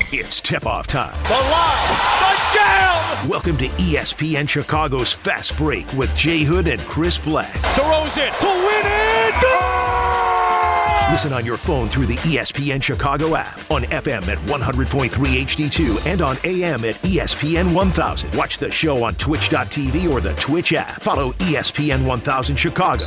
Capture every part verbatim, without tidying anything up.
It's tip-off time. The line, the jam! Welcome to E S P N Chicago's Fast Break with Jay Hood and Chris Black. Throws it to win it! Goal! Listen on your phone through the E S P N Chicago app, on F M at one hundred point three H D two, and on A M at E S P N one thousand. Watch the show on twitch dot t v or the Twitch app. Follow E S P N one thousand Chicago.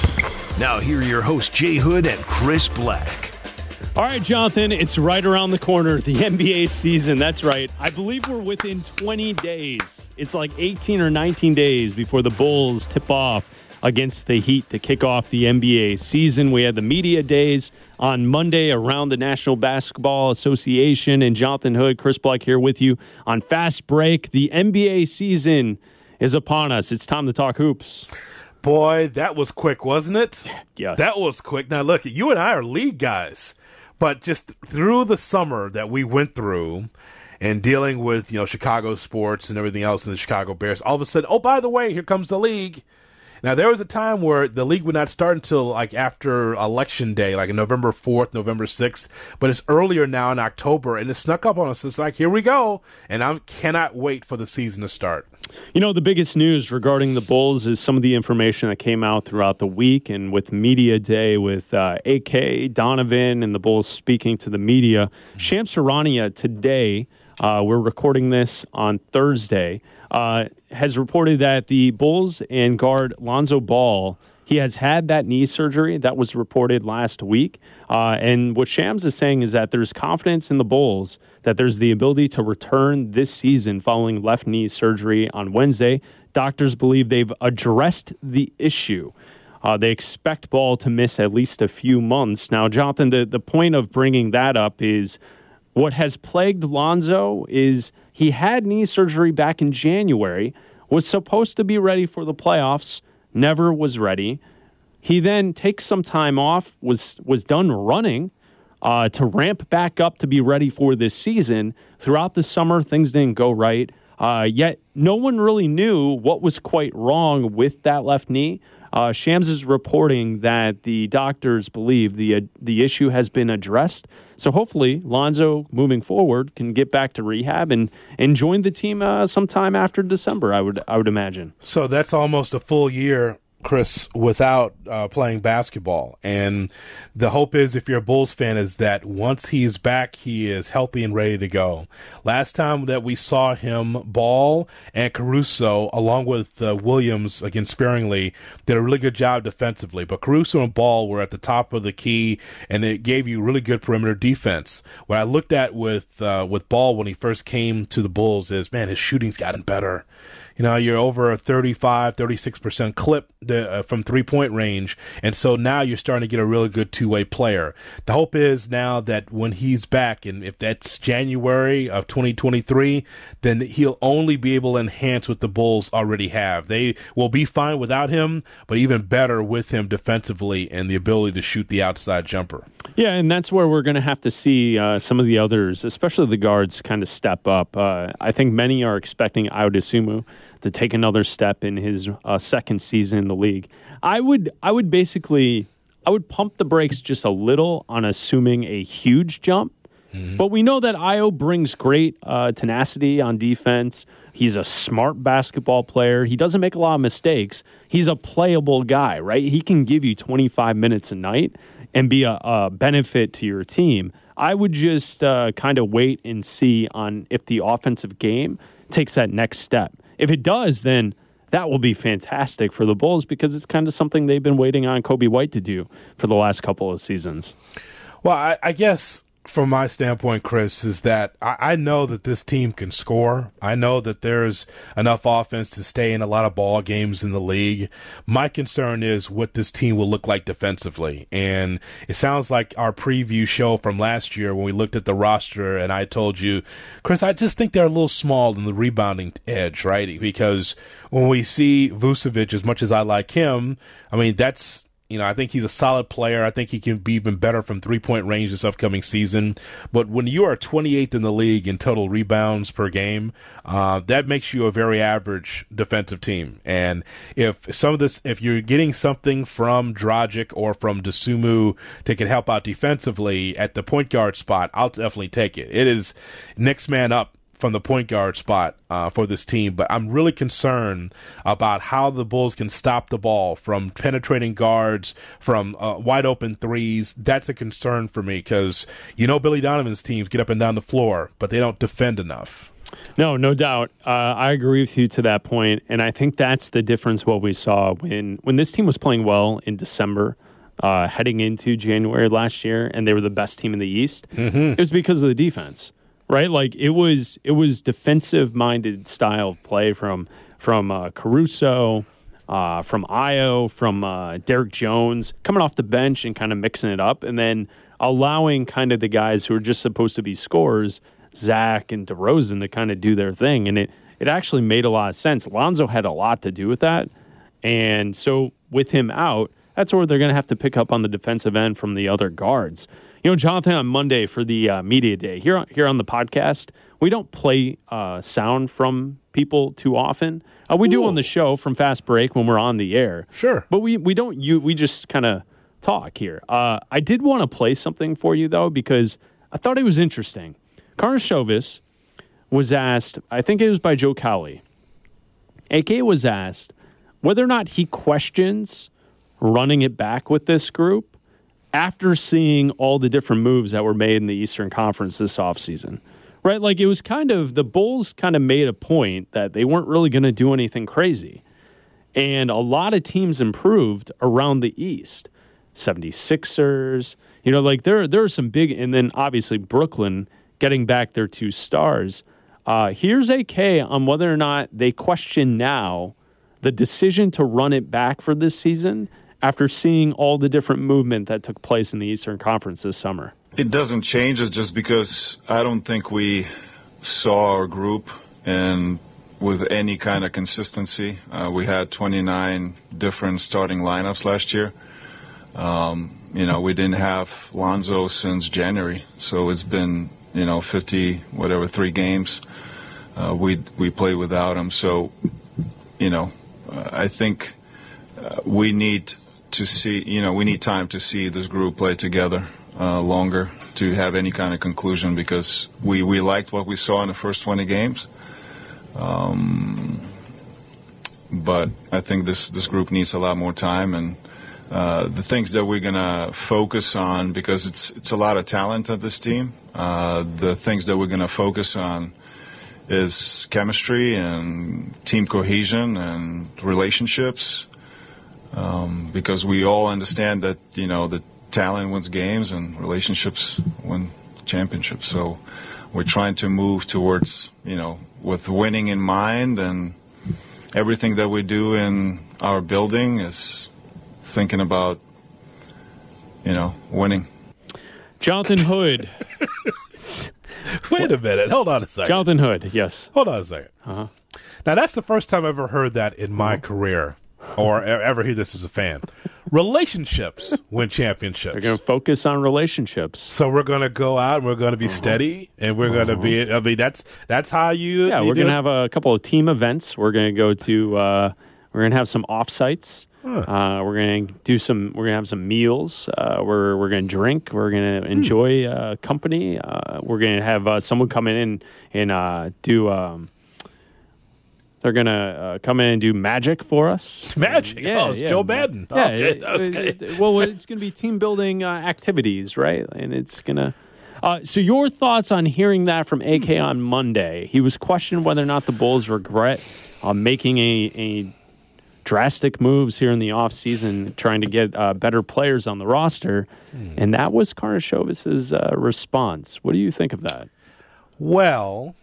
Now here are your hosts, Jay Hood and Chris Black. All right, Jonathan, it's right around the corner, the N B A season. That's right. I believe we're within twenty days. It's like eighteen or nineteen days before the Bulls tip off against the Heat to kick off the N B A season. We had the media days on Monday around the National Basketball Association. And Jonathan Hood, Chris Black here with you on Fast Break. The N B A season is upon us. It's time to talk hoops. Boy, that was quick, wasn't it? Yes. That was quick. Now, look, you and I are league guys. But just through the summer that we went through and dealing with, you know, Chicago sports and everything else in the Chicago Bears, all of a sudden, oh, by the way, here comes the league. Now, there was a time where the league would not start until like after Election Day, like November fourth, November sixth. But it's earlier now in October, and it snuck up on us. It's like, here we go. And I cannot wait for the season to start. You know, the biggest news regarding the Bulls is some of the information that came out throughout the week, and with Media Day with uh, A K, Donovan, and the Bulls speaking to the media. Shams Charania today, uh, we're recording this on Thursday, uh, has reported that the Bulls and guard Lonzo Ball, he has had that knee surgery. That was reported last week. Uh, and what Shams is saying is that there's confidence in the Bulls that there's the ability to return this season following left knee surgery on Wednesday. Doctors believe they've addressed the issue. Uh, they expect Ball to miss at least a few months. Now, Jonathan, the, the point of bringing that up is what has plagued Lonzo is he had knee surgery back in January, was supposed to be ready for the playoffs, never was ready. He then takes some time off, was was done running uh, to ramp back up to be ready for this season. Throughout the summer, things didn't go right. Uh, yet no one really knew what was quite wrong with that left knee. Uh, Shams is reporting that the doctors believe the uh, the issue has been addressed. So hopefully Lonzo, moving forward, can get back to rehab and, and join the team uh, sometime after December, I would I would imagine. So that's almost a full year, Chris, without uh, playing basketball. And the hope is, if you're a Bulls fan, is that once he's back, he is healthy and ready to go. Last time that we saw him, Ball and Caruso, along with uh, Williams, again sparingly, did a really good job defensively. But Caruso and Ball were at the top of the key, and it gave you really good perimeter defense. What I looked at with uh, with Ball when he first came to the Bulls is, man, his shooting's gotten better. You know, you're over a thirty-five, thirty-six percent clip the, uh, from three-point range, and so now you're starting to get a really good two-way player. The hope is now that when he's back, and if that's January of twenty twenty-three, then he'll only be able to enhance what the Bulls already have. They will be fine without him, but even better with him defensively and the ability to shoot the outside jumper. Yeah, and that's where we're going to have to see uh, some of the others, especially the guards, kind of step up. Uh, I think many are expecting Ayo Dosunmu to take another step in his uh, second season in the league. I would, I would basically, I would pump the brakes just a little on assuming a huge jump. Mm-hmm. But we know that Ayo brings great uh, tenacity on defense. He's a smart basketball player. He doesn't make a lot of mistakes. He's a playable guy, right? He can give you twenty-five minutes a night and be a, a benefit to your team. I would just uh, kind of wait and see on if the offensive game takes that next step. If it does, then that will be fantastic for the Bulls because it's kind of something they've been waiting on Kobe White to do for the last couple of seasons. Well, I, I guess from my standpoint, Chris, is that I, I know that this team can score. I know that there's enough offense to stay in a lot of ball games in the league. My concern is what this team will look like defensively. And it sounds like our preview show from last year when we looked at the roster and I told you, Chris, I just think they're a little small in the rebounding edge, right? Because when we see Vucevic, as much as I like him, I mean, that's You know, I think he's a solid player. I think he can be even better from three-point range this upcoming season. But when you are twenty-eighth in the league in total rebounds per game, uh, that makes you a very average defensive team. And if some of this, if you're getting something from Dragic or from Dosunmu that can help out defensively at the point guard spot, I'll definitely take it. It is next man up from the point guard spot uh, for this team, but I'm really concerned about how the Bulls can stop the ball from penetrating guards, from uh, wide open threes. That's a concern for me because, you know, Billy Donovan's teams get up and down the floor, but they don't defend enough. No, no doubt. Uh, I agree with you to that point, and I think that's the difference what we saw when, when this team was playing well in December, uh, heading into January last year, and they were the best team in the East. Mm-hmm. It was because of the defense. Right, like it was, it was defensive-minded style of play from from uh, Caruso, uh, from Ayo, from uh, Derek Jones, coming off the bench and kind of mixing it up, and then allowing kind of the guys who are just supposed to be scorers, Zach and DeRozan, to kind of do their thing, and it it actually made a lot of sense. Lonzo had a lot to do with that, and so with him out, that's where they're going to have to pick up on the defensive end from the other guards. You know, Jonathan, on Monday for the uh, media day, here on, here on the podcast, we don't play uh, sound from people too often. Uh, we Ooh. do on the show from Fast Break when we're on the air. Sure. But we, we don't, you, we just kind of talk here. Uh, I did want to play something for you, though, because I thought it was interesting. Karnisovas was asked, I think it was by Joe Cowley. A K was asked whether or not he questions running it back with this group after seeing all the different moves that were made in the Eastern Conference this offseason, right? Like it was kind of, the Bulls kind of made a point that they weren't really going to do anything crazy. And a lot of teams improved around the East. seventy-sixers, you know, like there, there are some big, and then obviously Brooklyn getting back their two stars. Uh, here's A K on whether or not they question now the decision to run it back for this season after seeing all the different movement that took place in the Eastern Conference this summer. It doesn't change it just because I don't think we saw our group and with any kind of consistency. Uh, we had twenty-nine different starting lineups last year. Um, you know, we didn't have Lonzo since January, so it's been, you know, fifty, whatever, three games. Uh, we we played without him. So, you know, uh, I think uh, we need to see, you know, we need time to see this group play together uh, longer to have any kind of conclusion because we, we liked what we saw in the first twenty games. Um, but I think this, this group needs a lot more time, and uh, the things that we're going to focus on, because it's, it's a lot of talent at this team, uh, the things that we're going to focus on is chemistry and team cohesion and relationships. Um, because we all understand that, you know, the talent wins games and relationships win championships. So we're trying to move towards, you know, with winning in mind, and everything that we do in our building is thinking about, you know, winning. Jonathan Hood. Wait a minute. Hold on a second. Jonathan Hood, yes. Hold on a second. Uh-huh. Now, that's the first time I've ever heard that in my uh-huh. career. Or ever hear this as a fan. Relationships win championships. They're going to focus on relationships. So we're going to go out and we're going to be uh-huh. steady, and we're uh-huh. going to be. I mean, that's that's how you. Yeah, you we're going to have a couple of team events. We're going to go to. Uh, we're going to have some offsites. Huh. Uh, we're going to do some. We're going to have some meals. Uh, we're we're going to drink. We're going to enjoy uh, company. Uh, we're going to have uh, someone come in and and uh, do. Um, They're going to uh, come in and do magic for us. Magic? Yeah, oh, it's yeah. Joe Madden. Yeah, okay. it, it, it, well, it's going to be team-building uh, activities, right? And it's going to... Uh, so your thoughts on hearing that from A K on Monday? He was questioning whether or not the Bulls regret uh, making a, a drastic moves here in the offseason, trying to get uh, better players on the roster. Hmm. And that was Karnisovas' uh, response. What do you think of that? Well...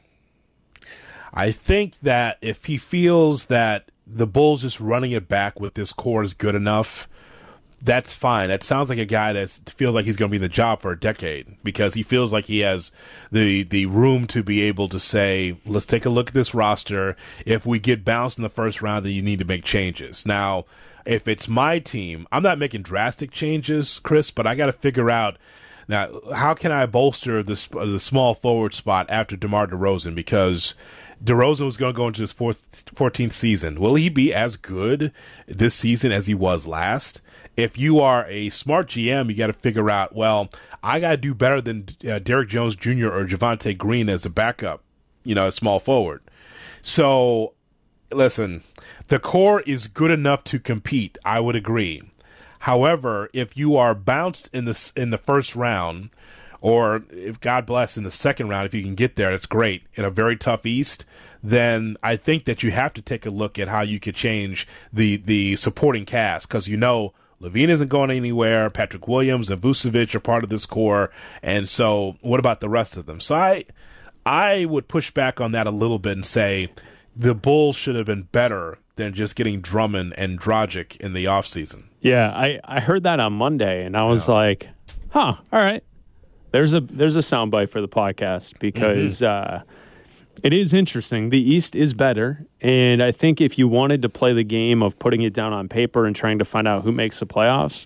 I think that if he feels that the Bulls just running it back with this core is good enough, that's fine. That sounds like a guy that feels like he's going to be in the job for a decade because he feels like he has the the room to be able to say, let's take a look at this roster. If we get bounced in the first round, then you need to make changes. Now, if it's my team, I'm not making drastic changes, Chris, but I got to figure out now how can I bolster the, the small forward spot after DeMar DeRozan because DeRozan was going to go into his fourth, fourteenth season. Will he be as good this season as he was last? If you are a smart G M, you got to figure out, well, I got to do better than uh, Derrick Jones Junior or Javonte Green as a backup, you know, a small forward. So, listen, the core is good enough to compete. I would agree. However, if you are bounced in the in the first round, or if God bless in the second round, if you can get there, that's great. In a very tough East, then I think that you have to take a look at how you could change the the supporting cast because you know Levine isn't going anywhere. Patrick Williams and Vucevic are part of this core, and so what about the rest of them? So I I would push back on that a little bit and say the Bulls should have been better than just getting Drummond and Dragic in the offseason. Yeah, I, I heard that on Monday, and I was yeah. like, huh, all right. There's a there's a soundbite for the podcast because mm-hmm. uh, it is interesting. The East is better, and I think if you wanted to play the game of putting it down on paper and trying to find out who makes the playoffs,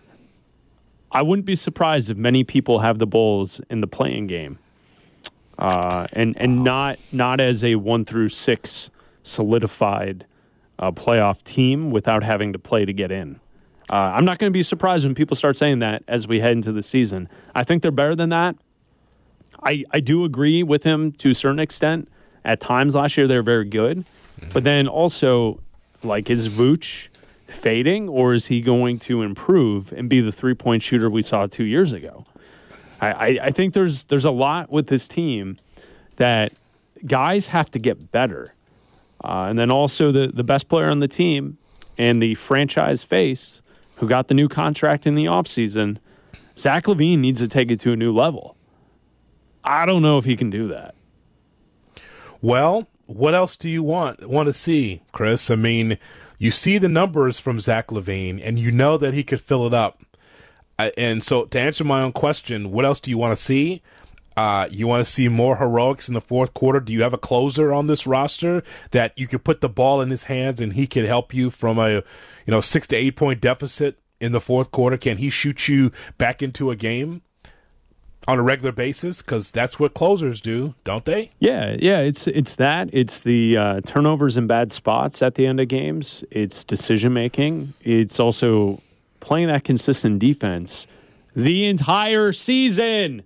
I wouldn't be surprised if many people have the Bulls in the play-in game, uh, and and wow. not not as a one through six solidified uh, playoff team without having to play to get in. Uh, I'm not going to be surprised when people start saying that as we head into the season. I think they're better than that. I, I do agree with him to a certain extent. At times last year, they were very good. Mm-hmm. But then also, like, is Vooch fading or is he going to improve and be the three-point shooter we saw two years ago? I, I, I think there's there's a lot with this team that guys have to get better. Uh, and then also the, the best player on the team and the franchise face who got the new contract in the offseason, Zach LaVine needs to take it to a new level. I don't know if he can do that. Well, what else do you want want to see, Chris? I mean, you see the numbers from Zach LaVine, and you know that he could fill it up. Uh, and so to answer my own question, what else do you want to see? Uh, you want to see more heroics in the fourth quarter? Do you have a closer on this roster that you could put the ball in his hands and he could help you from a, you know, six to eight point deficit in the fourth quarter? Can he shoot you back into a game on a regular basis? Because that's what closers do, don't they? Yeah, yeah. It's it's that. It's the uh, turnovers and bad spots at the end of games. It's decision making. It's also playing that consistent defense the entire season.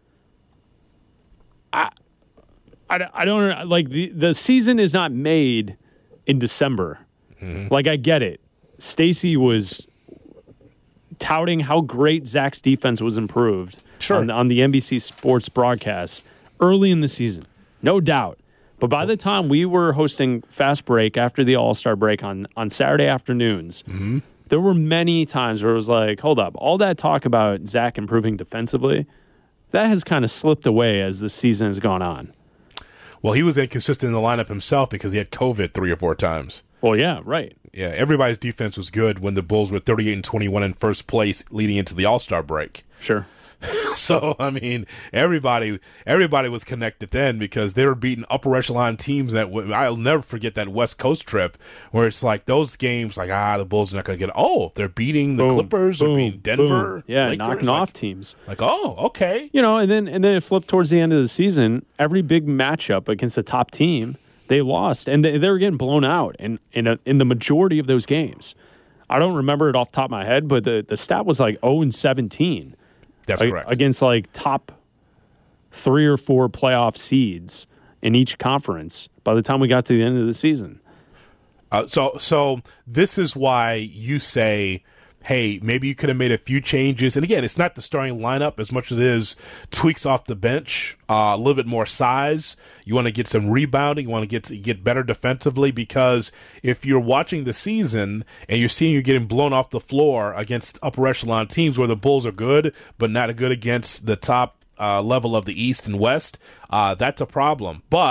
I, I, I don't like the, the season is not made in December. Mm-hmm. Like I get it. Stacey was touting how great Zach's defense was improved sure. on, on the N B C Sports broadcast early in the season, no doubt. But by the time we were hosting Fast Break after the All-Star break on, on Saturday afternoons, mm-hmm. there were many times where it was like, hold up, all that talk about Zach improving defensively, that has kind of slipped away as the season has gone on. Well, he was inconsistent in the lineup himself because he had COVID three or four times. Well, yeah, right. Yeah, everybody's defense was good when the Bulls were thirty-eight and twenty-one in first place leading into the All-Star break. Sure. So, I mean, everybody everybody was connected then because they were beating upper echelon teams. That w- I'll never forget that West Coast trip where it's like those games, like, ah, the Bulls are not going to get it. Oh, they're beating the boom, boom, Clippers, they're beating Denver. Boom. Yeah, Lakers, knocking like, off teams. Like, oh, okay. You know, and then and then it flipped towards the end of the season. Every big matchup against a top team, they lost. And they, they were getting blown out in, in, a, in the majority of those games. I don't remember it off the top of my head, but the, the stat was like oh and seventeen. That's correct. Against like top three or four playoff seeds in each conference by the time we got to the end of the season. Uh, so, so this is why you say, hey, maybe you could have made a few changes. And again, it's not the starting lineup as much as it is tweaks off the bench, uh, a little bit more size. You want to get some rebounding. You want to get to get better defensively because if you're watching the season and you're seeing you getting blown off the floor against upper echelon teams where the Bulls are good, but not good against the top uh, level of the East and West, uh, that's a problem. But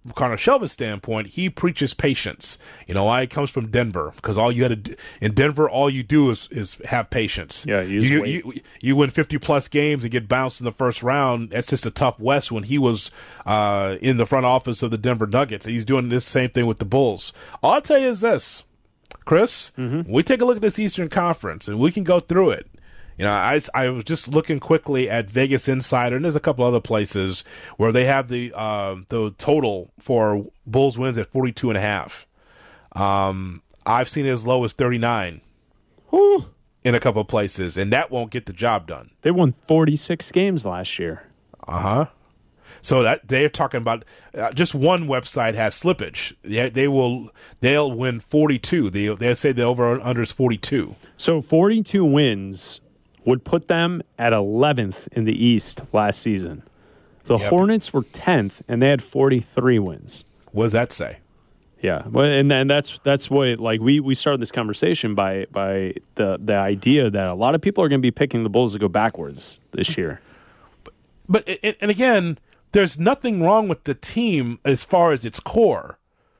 Karnisovas' standpoint, he preaches patience. You know why? It comes from Denver, because all you had to do, in Denver, all you do is is have patience. Yeah, you, you, you, you, you win fifty plus games and get bounced in the first round. That's just a tough West when he was uh, in the front office of the Denver Nuggets. He's doing this same thing with the Bulls. All I'll tell you is this, Chris, mm-hmm. we take a look at this Eastern Conference, and we can go through it. You know, I, I was just looking quickly at Vegas Insider, and there's a couple other places where they have the uh, the total for Bulls wins at forty-two and a half. Um, I've seen it as low as thirty-nine Ooh. in a couple of places, and that won't get the job done. They won forty-six games last year. Uh-huh. So that they're talking about uh, just one website has slippage. They, they will they'll win forty-two. They they say the over under is forty-two. So forty-two wins would put them at eleventh in the East last season. The yep. Hornets were tenth, and they had forty-three wins. What does that say? Yeah, well, and then that's that's what like we, we started this conversation by by the the idea that a lot of people are going to be picking the Bulls to go backwards this year. But, but and again, there's nothing wrong with the team as far as its core.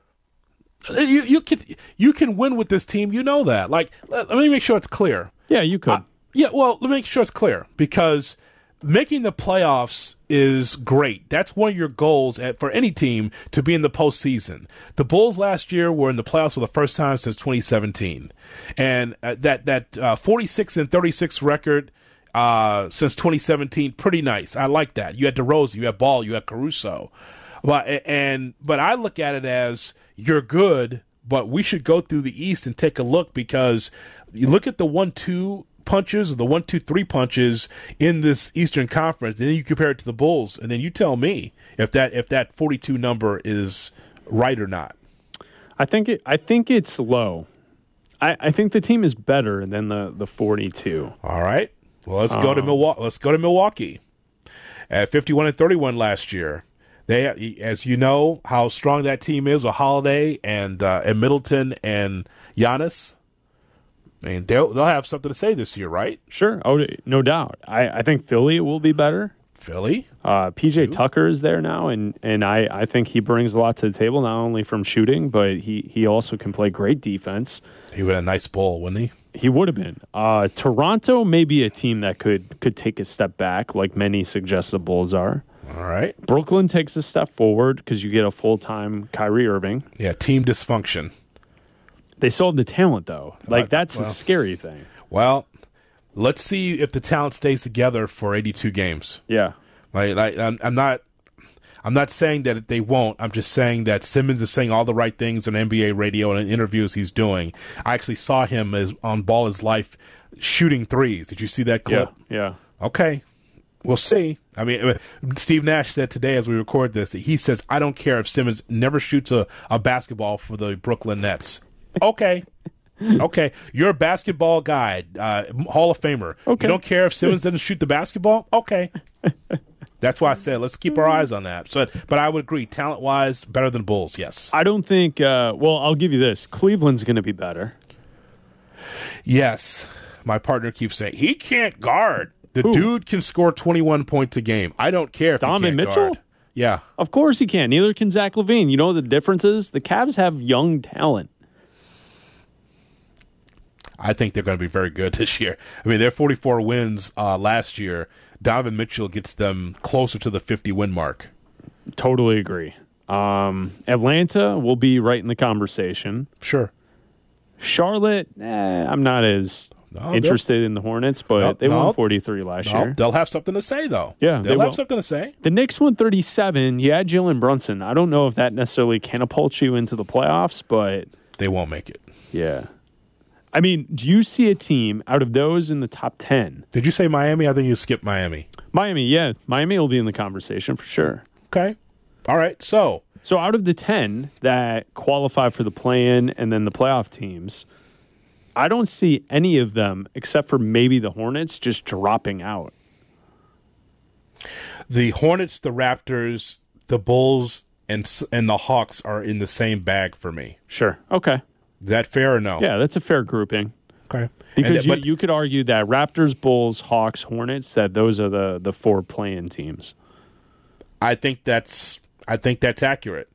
You you can you can win with this team. You know that. Like, let, let me make sure it's clear. Yeah, you could. Uh, Yeah, well, let me make sure it's clear, because making the playoffs is great. That's one of your goals at, for any team, to be in the postseason. The Bulls last year were in the playoffs for the first time since twenty seventeen, and uh, that that uh, forty-six and thirty-six record uh, since twenty seventeen, pretty nice. I like that. You had DeRozan, you had Ball, you had Caruso, but and but I look at it as you're good, but we should go through the East and take a look, because you look at the one-two punches or the one, two, three punches in this Eastern Conference, and then you compare it to the Bulls, and then you tell me if that if that forty-two number is right or not. I think it. I think it's low. I, I think the team is better than the, the forty-two. All right. Well, let's um, go to Milwaukee. Let's go to Milwaukee. At fifty-one and thirty-one last year, they, as you know, how strong that team is with Holiday and uh, and Middleton and Giannis. I mean, they'll they'll have something to say this year, right? Sure. Oh, no doubt. I, I think Philly will be better. Philly? Uh, P J Tucker is there now, and, and I, I think he brings a lot to the table, not only from shooting, but he, he also can play great defense. He would have a nice ball, wouldn't he? He would have been. Uh, Toronto may be a team that could, could take a step back, like many suggest the Bulls are. All right. Brooklyn takes a step forward because you get a full-time Kyrie Irving. Yeah, team dysfunction. They still have the talent, though. Like, that's well, the scary thing. Well, let's see if the talent stays together for eighty-two games. Yeah. Like, like I'm, I'm not I'm not saying that they won't. I'm just saying that Simmons is saying all the right things on N B A radio and in interviews he's doing. I actually saw him as, on Ball His Life shooting threes. Did you see that clip? Yeah, yeah. Okay. We'll see. I mean, Steve Nash said today as we record this that he says, I don't care if Simmons never shoots a, a basketball for the Brooklyn Nets. Okay. Okay. You're a basketball guy, uh, Hall of Famer. Okay. You don't care if Simmons doesn't shoot the basketball? Okay. That's why I said let's keep our eyes on that. So, but I would agree, talent-wise, better than Bulls, yes. I don't think uh, – well, I'll give you this. Cleveland's going to be better. Yes. My partner keeps saying, he can't guard. The Who? dude can score twenty-one points a game. I don't care if Donovan he can't Mitchell? guard. Yeah. Of course he can. Neither can Zach LaVine. You know what the difference is? The Cavs have young talent. I think they're going to be very good this year. I mean, their forty-four wins uh, last year, Donovan Mitchell gets them closer to the fifty-win mark. Totally agree. Um, Atlanta will be right in the conversation. Sure. Charlotte, eh, I'm not as no, interested in the Hornets, but no, they no, won forty-three last no, year. They'll have something to say, though. Yeah, they'll they have will. something to say. The Knicks won thirty-seven. You had Jalen Brunson. I don't know if that necessarily catapults you into the playoffs, but they won't make it. Yeah. I mean, do you see a team out of those in the top ten? Did you say Miami? I think you skipped Miami. Miami, yeah. Miami will be in the conversation for sure. Okay. All right. So, so out of the ten that qualify for the play-in and then the playoff teams, I don't see any of them except for maybe the Hornets just dropping out. The Hornets, the Raptors, the Bulls, and and the Hawks are in the same bag for me. Sure. Okay. Is that fair or no? Yeah, that's a fair grouping. Okay. Because and, you, but, you could argue that Raptors, Bulls, Hawks, Hornets, that those are the, the four play-in teams. I think that's I think that's accurate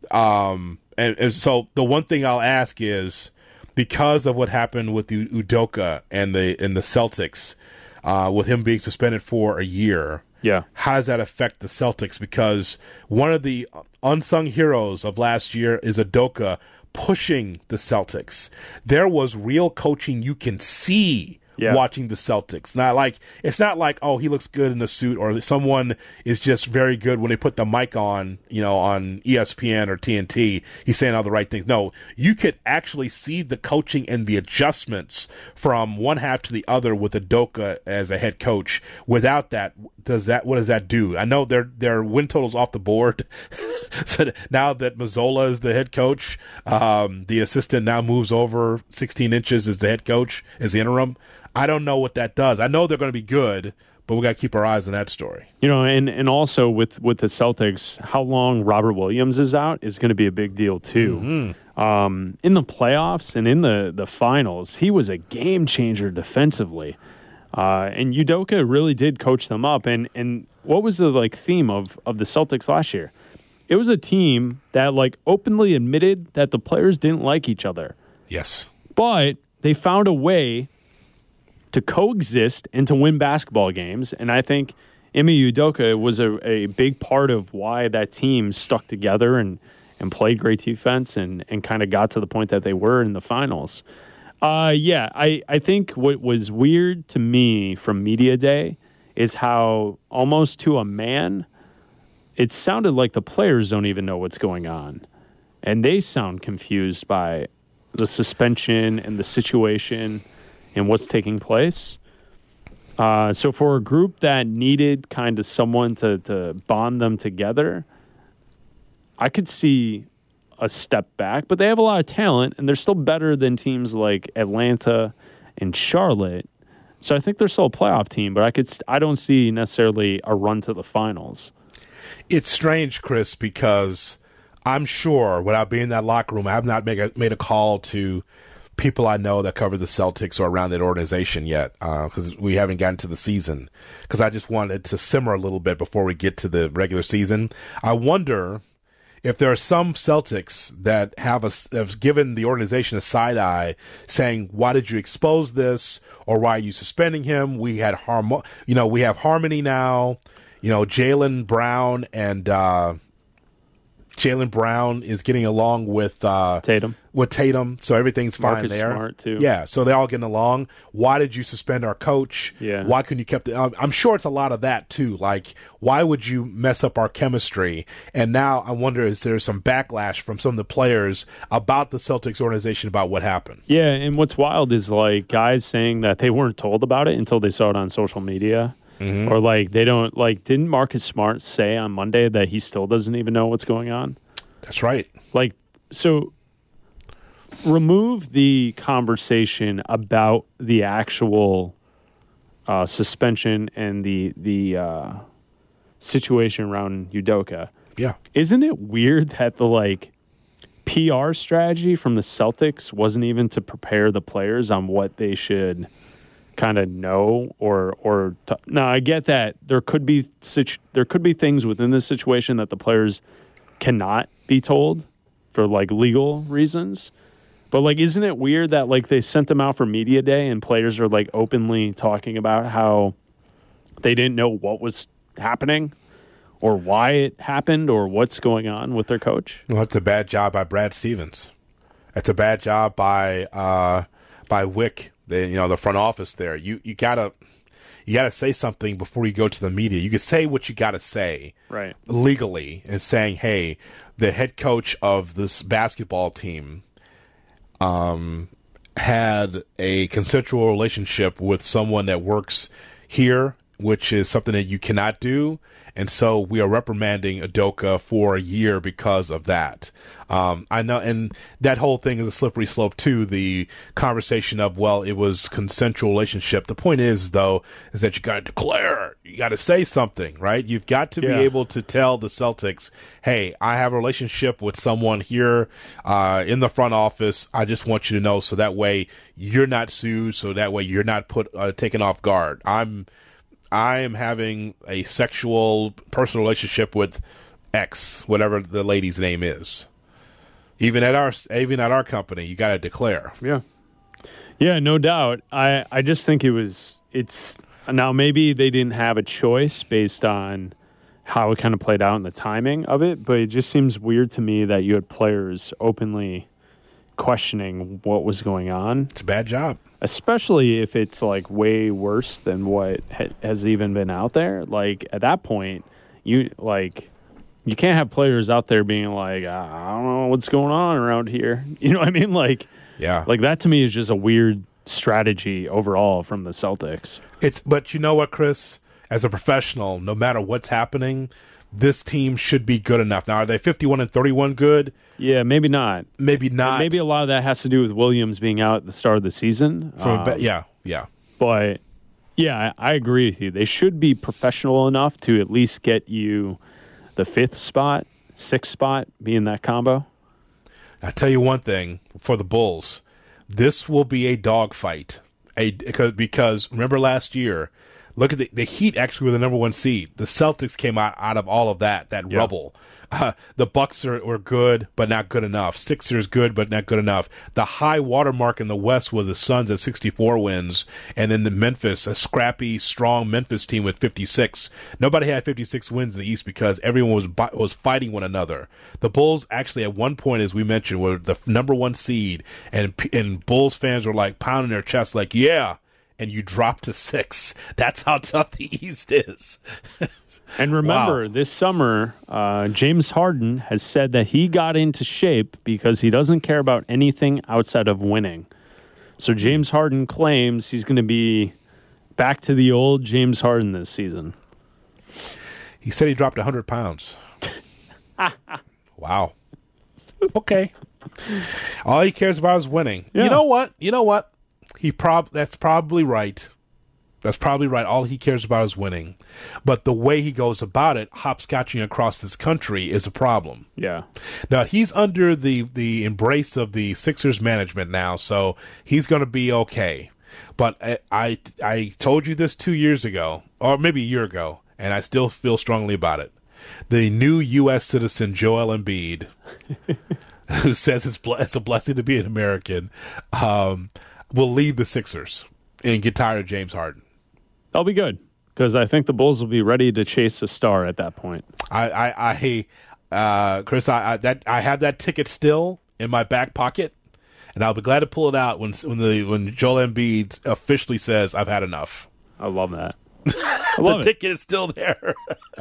Um, and, and so the one thing I'll ask is, because of what happened with U- Udoka and the and the Celtics, uh, with him being suspended for a year, yeah, how does that affect the Celtics? Because one of the unsung heroes of last year is Udoka pushing the Celtics. There was real coaching you can see. Yeah. Watching the Celtics. Not like it's not like, oh, he looks good in the suit, or someone is just very good when they put the mic on, you know, on E S P N or T N T. He's saying all the right things. No, you could actually see the coaching and the adjustments from one half to the other with Udoka as a head coach. Without that, does that what does that do? I know their their win totals off the board. So now that Mazzola is the head coach, um, the assistant now moves over sixteen inches as the head coach, as the interim. I don't know what that does. I know they're going to be good, but we got to keep our eyes on that story. You know, and, and also with, with the Celtics, how long Robert Williams is out is going to be a big deal too. Mm-hmm. Um, in the playoffs and in the, the finals, he was a game changer defensively. Uh, and Udoka really did coach them up. And, and what was the like theme of, of the Celtics last year? It was a team that like openly admitted that the players didn't like each other. Yes. But they found a way to coexist and to win basketball games. And I think Ime Udoka was a, a big part of why that team stuck together and, and played great defense and, and kind of got to the point that they were in the finals. Uh, yeah, I, I think what was weird to me from Media Day is how almost to a man, it sounded like the players don't even know what's going on. And they sound confused by the suspension and the situation and what's taking place. Uh, so for a group that needed kind of someone to, to bond them together, I could see a step back, but they have a lot of talent, and they're still better than teams like Atlanta and Charlotte. So I think they're still a playoff team, but I could I don't see necessarily a run to the finals. It's strange, Chris, because I'm sure, without being in that locker room, I have not made a, made a call to people I know that cover the Celtics or around that organization yet, because uh, we haven't gotten to the season, because I just wanted to simmer a little bit before we get to the regular season. I wonder if there are some Celtics that have, a, have given the organization a side eye saying, why did you expose this, or why are you suspending him? We had harm, you know, we have harmony now. You know, Jaylen Brown and uh, Jaylen Brown is getting along with uh, Tatum. With Tatum, so everything's fine Marcus there. Smart too. Yeah, so they're all getting along. Why did you suspend our coach? Yeah. Why couldn't you kept it? I'm sure it's a lot of that too. Like, why would you mess up our chemistry? And now I wonder, is there some backlash from some of the players about the Celtics organization about what happened? Yeah, and what's wild is like guys saying that they weren't told about it until they saw it on social media. Mm-hmm. Or like they don't like. Didn't Marcus Smart say on Monday that he still doesn't even know what's going on? That's right. Like, so remove the conversation about the actual uh, suspension and the the uh, situation around Udoka. Yeah, isn't it weird that the like P R strategy from the Celtics wasn't even to prepare the players on what they should kind of know or or t- now I get that there could be situ- there could be things within this situation that the players cannot be told for like legal reasons, but like isn't it weird that like they sent them out for media day and players are like openly talking about how they didn't know what was happening or why it happened or what's going on with their coach? Well, that's a bad job by Brad Stevens. That's a bad job by uh, by Wick. The, you know, the front office there. You you gotta you gotta say something before you go to the media. You can say what you gotta say, right, legally, and saying, "Hey, the head coach of this basketball team, um, had a consensual relationship with someone that works here, which is something that you cannot do." And so we are reprimanding Udoka for a year because of that. Um, I know, and that whole thing is a slippery slope too. The conversation of, well, it was consensual relationship. The point is, though, is that you got to declare, you got to say something, right? You've got to yeah. be able to tell the Celtics, hey, I have a relationship with someone here uh, in the front office. I just want you to know, so that way you're not sued, so that way you're not put uh, taken off guard. I'm. I am having a sexual personal relationship with X, whatever the lady's name is. Even at our even at our company, you got to declare. Yeah. Yeah, no doubt. I, I just think it was, it's, now maybe they didn't have a choice based on how it kind of played out and the timing of it, but it just seems weird to me that you had players openly questioning what was going on. It's a bad job. Especially if it's like way worse than what ha- has even been out there. Like at that point, you like, you can't have players out there being like, I don't know what's going on around here. You know what I mean? Like, yeah, like that to me is just a weird strategy overall from the Celtics. It's, but you know what, Chris? As a professional, no matter what's happening, this team should be good enough. Now, are they fifty-one and thirty-one good? Yeah, maybe not. Maybe not. Maybe a lot of that has to do with Williams being out at the start of the season. From um, ba- yeah, yeah. But yeah, I, I agree with you. They should be professional enough to at least get you the fifth spot, sixth spot, be in that combo. I'll tell you one thing for the Bulls. This will be a dogfight. A, because, because remember last year, look at the, the Heat actually were the number one seed. The Celtics came out, out of all of that, that yeah. rubble. Uh, the Bucks are, were good, but not good enough. Sixers good, but not good enough. The high watermark in the West was the Suns at sixty-four wins, and then the Memphis, a scrappy, strong Memphis team with fifty-six. Nobody had fifty-six wins in the East because everyone was was fighting one another. The Bulls actually at one point, as we mentioned, were the number one seed, and and Bulls fans were like pounding their chests, like, yeah. And you drop to six. That's how tough the East is. And remember, wow. this summer, uh, James Harden has said that he got into shape because he doesn't care about anything outside of winning. So James Harden claims he's going to be back to the old James Harden this season. He said he dropped one hundred pounds. Wow. Okay. All he cares about is winning. Yeah. You know what? You know what? He prob that's probably right. That's probably right. All he cares about is winning. But the way he goes about it, hopscotching across this country, is a problem. Yeah. Now, he's under the, the embrace of the Sixers management now, so he's going to be okay. But I, I I told you this two years ago, or maybe a year ago, and I still feel strongly about it. The new U S citizen, Joel Embiid, who says it's, ble- it's a blessing to be an American, um, will leave the Sixers and get tired of James Harden. That'll be good because I think the Bulls will be ready to chase a star at that point. I, I, I uh, Chris, I, I that I have that ticket still in my back pocket, and I'll be glad to pull it out when when the when Joel Embiid officially says I've had enough. I love that. I love the it. ticket is still there.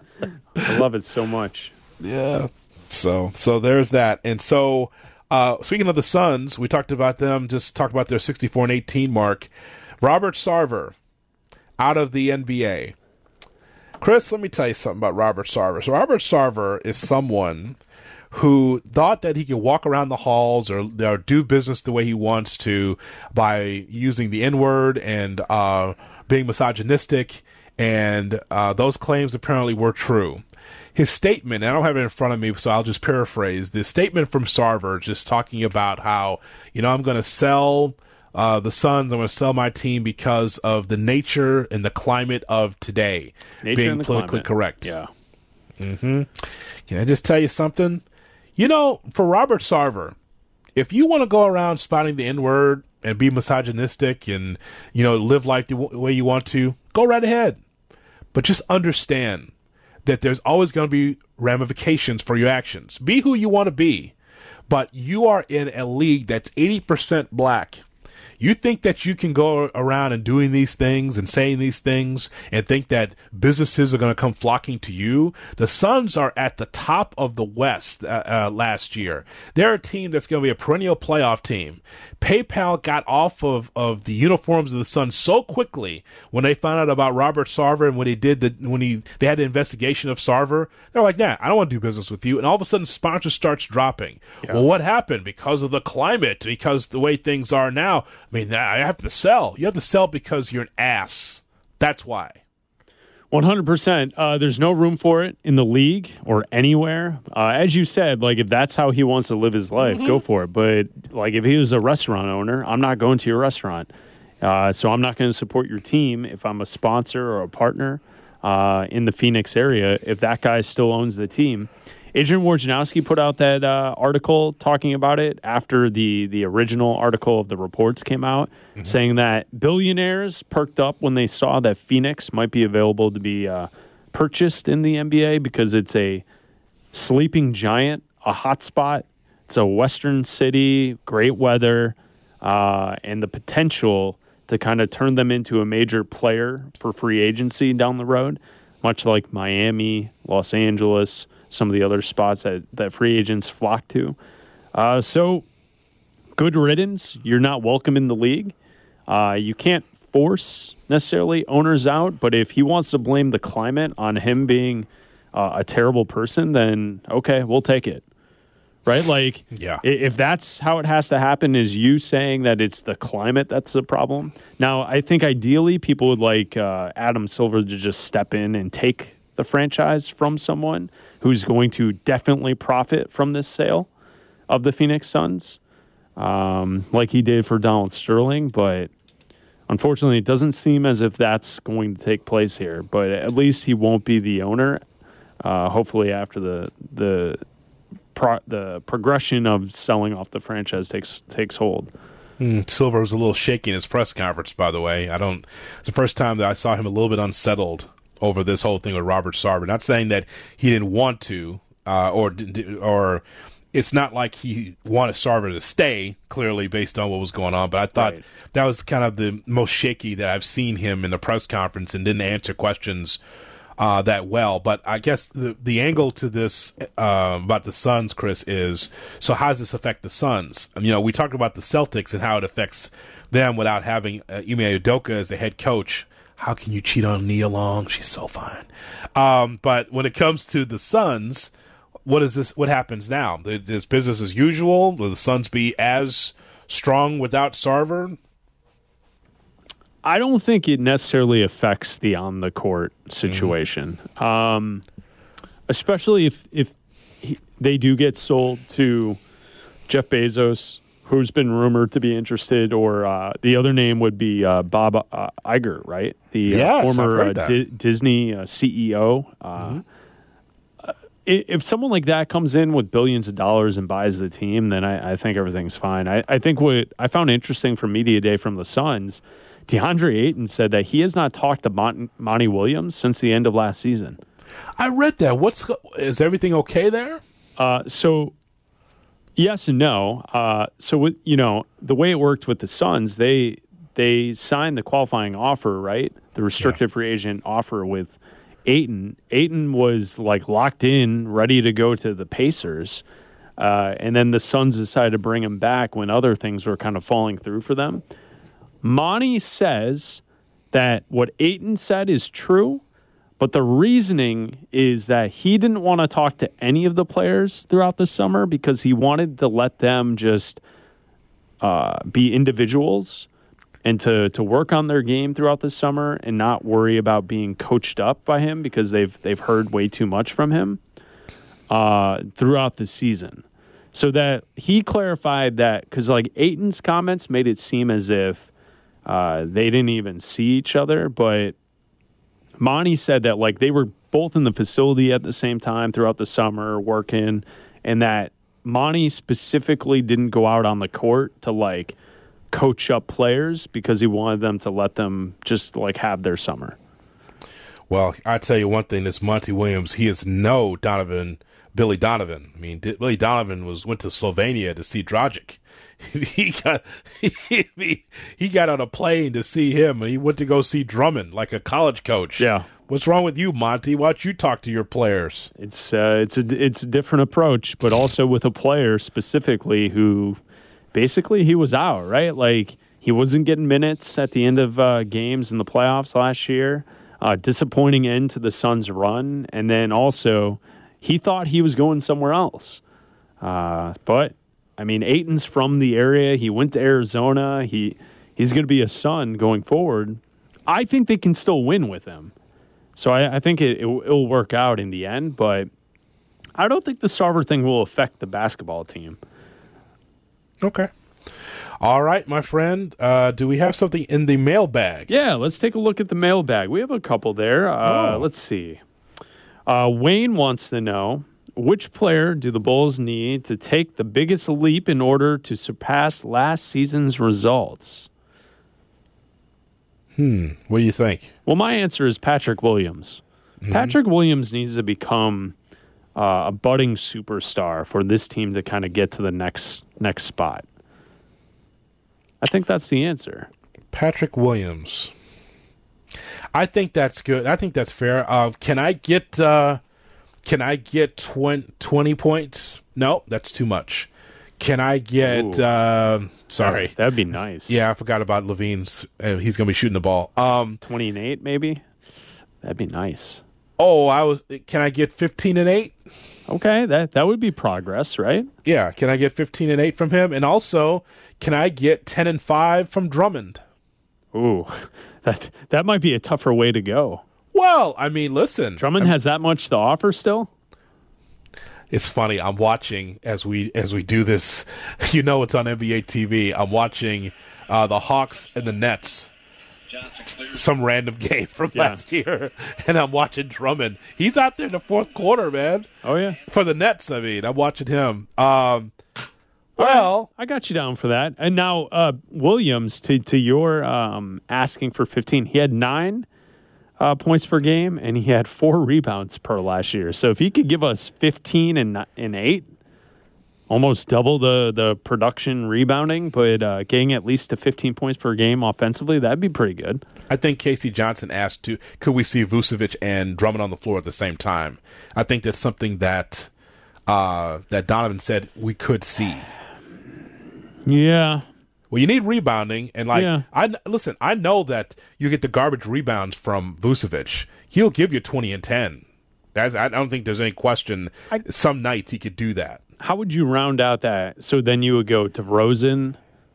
I love it so much. Yeah. So so there's that, and so. Uh, speaking of the Suns, we talked about them, just talked about their sixty-four and eighteen mark. Robert Sarver, out of the N B A. Chris, let me tell you something about Robert Sarver. So Robert Sarver is someone who thought that he could walk around the halls or, or do business the way he wants to by using the N-word and uh, being misogynistic, and uh, those claims apparently were true. His statement, and I don't have it in front of me, so I'll just paraphrase. The statement from Sarver just talking about how, you know, I'm going to sell uh, the Suns, I'm going to sell my team because of the nature and the climate of today. Nature being and the politically climate. correct. Yeah. Mm-hmm. Can I just tell you something? You know, for Robert Sarver, if you want to go around spouting the N-word and be misogynistic and, you know, live life the w- way you want to, go right ahead. But just understand that there's always going to be ramifications for your actions. Be who you want to be, but you are in a league that's eighty percent black. You think that you can go around and doing these things and saying these things and think that businesses are going to come flocking to you? The Suns are at the top of the West uh, uh, last year. They're a team that's going to be a perennial playoff team. PayPal got off of, of the uniforms of the Suns so quickly when they found out about Robert Sarver and when he did the when he they had the investigation of Sarver. They're like, nah, I don't want to do business with you. And all of a sudden, sponsor starts dropping. Yeah. Well, what happened? Because of the climate, because the way things are now. I mean, I have to sell. You have to sell because you're an ass. That's why. one hundred percent. Uh, there's no room for it in the league or anywhere. Uh, as you said, like if that's how he wants to live his life, mm-hmm. go for it. But like if he was a restaurant owner, I'm not going to your restaurant. Uh, so I'm not going to support your team if I'm a sponsor or a partner uh, in the Phoenix area. If that guy still owns the team, Adrian Wojnarowski put out that uh, article talking about it after the, the original article of the reports came out, mm-hmm. saying that billionaires perked up when they saw that Phoenix might be available to be uh, purchased in the N B A because it's a sleeping giant, a hotspot. It's a western city, great weather, uh, and the potential to kind of turn them into a major player for free agency down the road, much like Miami, Los Angeles, some of the other spots that, that free agents flock to. Uh, so good riddance. You're not welcome in the league. Uh, you can't force necessarily owners out, but if he wants to blame the climate on him being uh, a terrible person, then okay, we'll take it. Right? Like, yeah. if that's how it has to happen, is you saying that it's the climate that's the problem. Now, I think ideally people would like uh, Adam Silver to just step in and take the franchise from someone who's going to definitely profit from this sale of the Phoenix Suns, um, like he did for Donald Sterling. But unfortunately, it doesn't seem as if that's going to take place here. But at least he won't be the owner, uh, hopefully after the the – Pro, the progression of selling off the franchise takes takes hold. Mm, Silver was a little shaky in his press conference, by the way. I don't. It's the first time that I saw him a little bit unsettled over this whole thing with Robert Sarver. Not saying that he didn't want to, uh, or or it's not like he wanted Sarver to stay. Clearly, based on what was going on, but I thought right. that was kind of the most shaky that I've seen him in the press conference, and didn't answer questions Uh, that well. But I guess the the angle to this uh, about the Suns, Chris, is, so how does this affect the Suns? And, you know, we talked about the Celtics and how it affects them without having uh, Ime Udoka as the head coach. How can you cheat on Nia Long? She's so fine. Um, but when it comes to the Suns, what is this? What happens now? Is business as usual? Will the Suns be as strong without Sarver? I don't think it necessarily affects the on-the-court situation, mm-hmm. um, especially if if he, they do get sold to Jeff Bezos, who's been rumored to be interested, or uh, the other name would be uh, Bob uh, Iger, right? The yes, uh, former uh, D- Disney uh, C E O. Uh, mm-hmm. uh, if someone like that comes in with billions of dollars and buys the team, then I, I think everything's fine. I, I think what I found interesting from Media Day from the Suns, DeAndre Ayton said that he has not talked to Mon- Monty Williams since the end of last season. I read that. What's is everything okay there? Uh, so, yes and no. Uh, so, with, you know, the way it worked with the Suns, they they signed the qualifying offer, right? The restricted yeah. free agent offer with Ayton. Ayton was like locked in, ready to go to the Pacers, uh, and then the Suns decided to bring him back when other things were kind of falling through for them. Monty says that what Ayton said is true, but the reasoning is that he didn't want to talk to any of the players throughout the summer because he wanted to let them just uh, be individuals and to, to work on their game throughout the summer and not worry about being coached up by him because they've they've heard way too much from him uh, throughout the season. So that he clarified that because like Ayton's comments made it seem as if Uh, they didn't even see each other, but Monty said that like they were both in the facility at the same time throughout the summer working, and that Monty specifically didn't go out on the court to like coach up players because he wanted them to let them just like have their summer. Well, I tell you one thing, this Monty Williams, he is no Donovan, Billy Donovan. I mean, Billy Donovan was went to Slovenia to see Dragic. He got he, he got on a plane to see him, and he went to go see Drummond like a college coach. Yeah, what's wrong with you, Monty? Why don't you talk to your players? It's uh, it's a it's a different approach, but also with a player specifically who basically he was out, right? Like he wasn't getting minutes at the end of uh, games in the playoffs last year. Uh, disappointing end to the Suns' run, and then also he thought he was going somewhere else, uh, but. I mean, Ayton's from the area. He went to Arizona. He he's going to be a Sun going forward. I think they can still win with him. So I, I think it, it will work out in the end. But I don't think the Sarver thing will affect the basketball team. Okay. All right, my friend. Uh, do we have something in the mailbag? Yeah, let's take a look at the mailbag. We have a couple there. Uh, oh. Let's see. Uh, Wayne wants to know, Which player do the Bulls need to take the biggest leap in order to surpass last season's results? Hmm. What do you think? Well, my answer is Patrick Williams. Mm-hmm. Patrick Williams needs to become uh, a budding superstar for this team to kind of get to the next next spot. I think that's the answer. Patrick Williams. I think that's good. I think that's fair. Uh, can I get uh, can I get twenty, twenty points? No, that's too much. Can I get uh, sorry. That, that'd be nice. Yeah, I forgot about Levine's. Uh, he's going to be shooting the ball. Um, twenty and eight maybe? That'd be nice. Oh, I was can I get fifteen and eight? Okay, that that would be progress, right? Yeah, can I get fifteen and eight from him? And also, can I get ten and five from Drummond? Ooh. That that might be a tougher way to go. Well, I mean, listen. Drummond I'm, has that much to offer still? It's funny. I'm watching as we as we do this. You know, it's on N B A T V. I'm watching uh, the Hawks and the Nets. Some random game from yeah. last year, and I'm watching Drummond. He's out there in the fourth quarter, man. Oh yeah, for the Nets. I mean, I'm watching him. Um, well, right. I got you down for that. And now uh, Williams, to to your um, asking for fifteen, he had nine uh, points per game, and he had four rebounds per last year. So if he could give us fifteen and and eight, almost double the the production rebounding, but uh, getting at least to fifteen points per game offensively, that'd be pretty good. I think Casey Johnson asked, to, could we see Vucevic and Drummond on the floor at the same time? I think that's something that uh, that Donovan said we could see. Yeah. Well, you need rebounding, and like yeah. I listen, I know that you get the garbage rebounds from Vucevic. He'll give you twenty and ten. That's, I don't think there's any question. I, Some nights he could do that. How would you round out that? So then you would go to Rosen,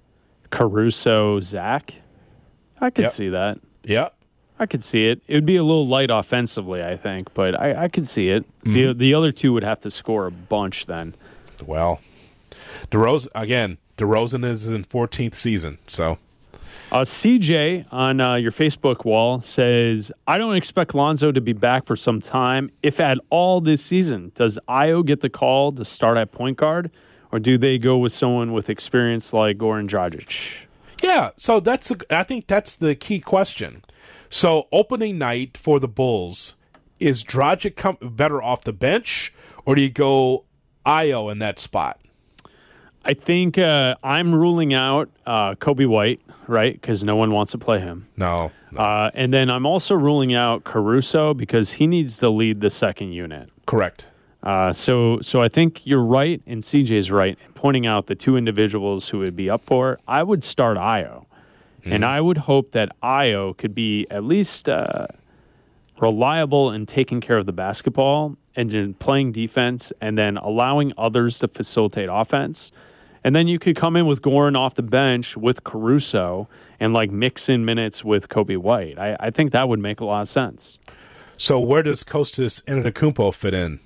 Caruso, Zach. I could yep. see that. Yep. I could see it. It would be a little light offensively, I think, but I, I could see it. Mm-hmm. The the other two would have to score a bunch then. Well, DeRozan, again, DeRozan is in fourteenth season, so. Uh, C J on uh, your Facebook wall says, I don't expect Lonzo to be back for some time, if at all this season. Does Ayo get the call to start at point guard, or do they go with someone with experience like Goran Dragic? Yeah, so that's a, I think that's the key question. So opening night for the Bulls, is Dragic come better off the bench, or do you go Ayo in that spot? I think uh, I'm ruling out uh, Kobe White, right? Because no one wants to play him. No. no. Uh, and then I'm also ruling out Caruso because he needs to lead the second unit. Correct. Uh, so so I think you're right, and C J's right in pointing out the two individuals who would be up for it. I would start Ayo. Mm. And I would hope that Ayo could be at least uh, reliable in taking care of the basketball and in playing defense and then allowing others to facilitate offense. And then you could come in with Goran off the bench with Caruso and like mix in minutes with Kobe White. I, I think that would make a lot of sense. So where does Kostas Antetokounmpo fit in?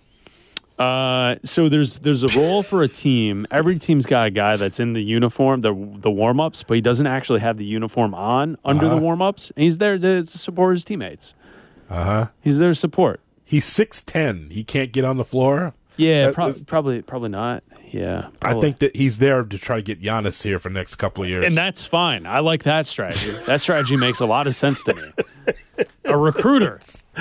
Uh, so there's there's a role for a team. Every team's got a guy that's in the uniform, the the warm-ups, but he doesn't actually have the uniform on under uh-huh. the warm-ups. And he's there to support his teammates. Uh-huh. He's there to support. He's six ten. He can't get on the floor? Yeah, that, pro- probably probably not. Yeah, probably. I think that he's there to try to get Giannis here for the next couple of years. And that's fine. I like that strategy. That strategy makes a lot of sense to me. A recruiter.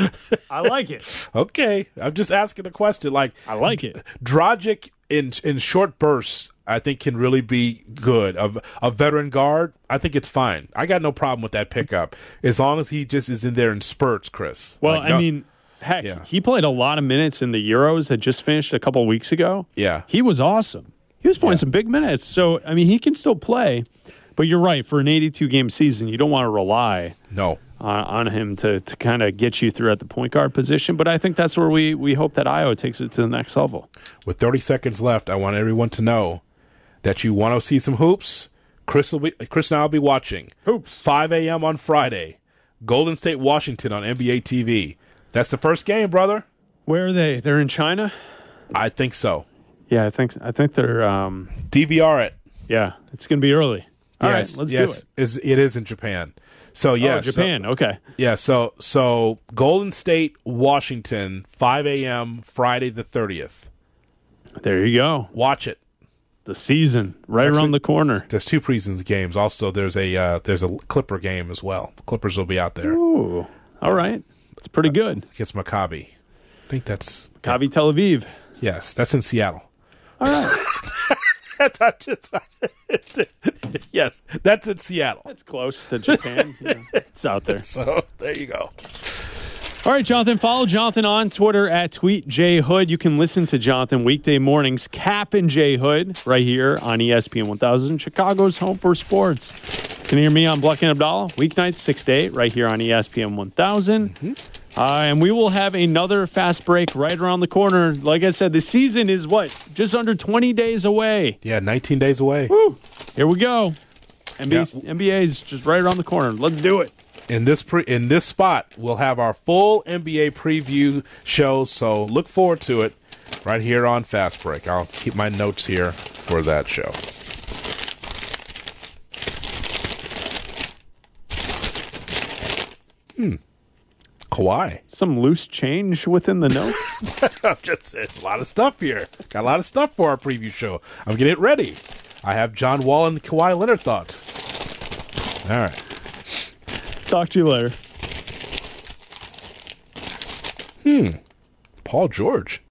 I like it. Okay. I'm just asking a question. Like, I like it. Dragic in in short bursts, I think, can really be good. A, a veteran guard, I think it's fine. I got no problem with that pickup as long as he just is in there in spurts, Chris. Well, like, I no, mean, heck, yeah. he played a lot of minutes in the Euros that just finished a couple weeks ago. Yeah. He was awesome. He was playing yeah. some big minutes. So, I mean, he can still play. But you're right. For an eighty-two game season, you don't want to rely no. on, on him to, to kind of get you through at the point guard position. But I think that's where we, we hope that Ayo takes it to the next level. With thirty seconds left, I want everyone to know that you want to see some hoops. Chris, will be, Chris and I will be watching. Hoops. five a.m. on Friday. Golden State, Washington on N B A T V. That's the first game, brother. Where are they? They're in China? I think so. Yeah, I think I think they're um, D V R it. Yeah, it's going to be early. All yes, right, let's yes, do it. Is it is in Japan. So yeah, oh, Japan. So, okay. Yeah, so so Golden State, Washington, five a.m. Friday the thirtieth. There you go. Watch it. The season right Actually, around the corner. There's two preseason games. Also, there's a uh, there's a Clipper game as well. The Clippers will be out there. Ooh, all right. That's pretty good. Against Maccabi. I think that's Maccabi yeah. Tel Aviv. Yes, that's in Seattle. All right. That's not just, yes, that's in Seattle. That's close to Japan. Yeah, it's out there. So there you go. All right, Jonathan. Follow Jonathan on Twitter at TweetJHood. You can listen to Jonathan weekday mornings, Cap and J Hood, right here on E S P N one thousand, Chicago's home for sports. You can hear me on Bluck and Abdallah, weeknights six to eight, right here on E S P N one thousand. Mm-hmm. Uh, and we will have another fast break right around the corner. Like I said, the season is what? Just under twenty days away. Yeah, nineteen days away. Woo. Here we go. N B A, yeah. N B A is just right around the corner. Let's do it. In this pre- in this spot, we'll have our full N B A preview show, so look forward to it right here on Fast Break. I'll keep my notes here for that show. Hmm. Kawhi. Some loose change within the notes? Just, it's a lot of stuff here. Got a lot of stuff for our preview show. I'm getting it ready. I have John Wall and Kawhi Leonard thoughts. All right. Talk to you later. Hmm. Paul George.